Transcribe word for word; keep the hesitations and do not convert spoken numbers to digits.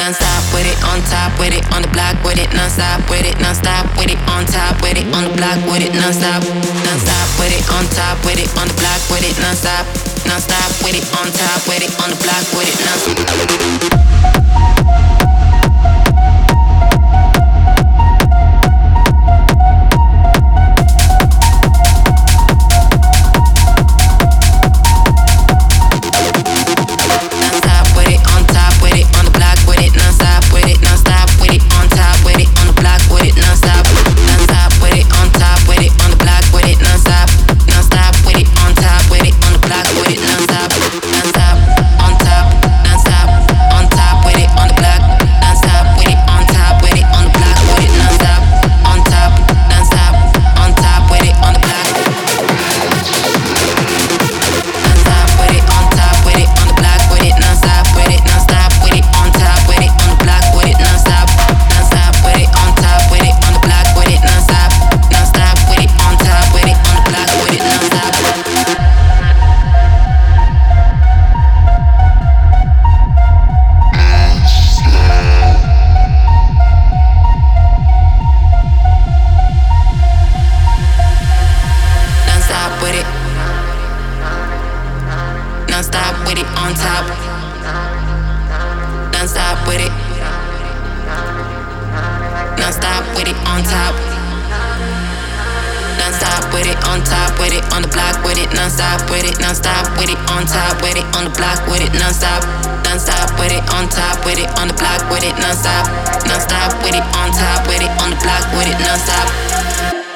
non-stop with it, on top with it, on the block with it, non-stop with it, non-stop with it, on top with it, on the block with it, non-stop, non-stop with it, on top with it, on the block with it, non-stop, non-stop with it, on top with it, on the block with it, non-stop. Non-stop with it, on top. Non-stop with it. Non-stop with it, on top. Non-stop with it, on top with it, on the block with it, non-stop with it, non-stop with it, on top with it, on the block with it, non-stop. Non-stop with it, on top with it, on the block with it, non-stop. Non-stop with it, on top with it, on the block with it, non-stop.